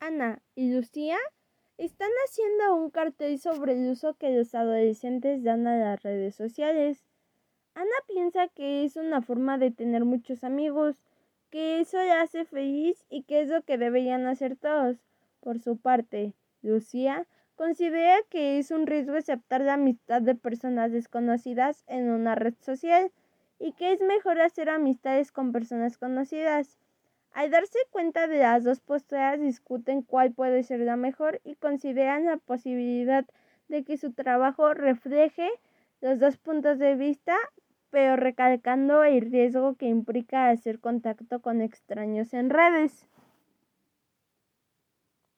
Ana y Lucía están haciendo un cartel sobre el uso que los adolescentes dan a las redes sociales. Ana piensa que es una forma de tener muchos amigos, que eso la hace feliz y que es lo que deberían hacer todos. Por su parte, Lucía considera que es un riesgo aceptar la amistad de personas desconocidas en una red social y que es mejor hacer amistades con personas conocidas. Al darse cuenta de las dos posturas, discuten cuál puede ser la mejor y consideran la posibilidad de que su trabajo refleje los dos puntos de vista, pero recalcando el riesgo que implica hacer contacto con extraños en redes.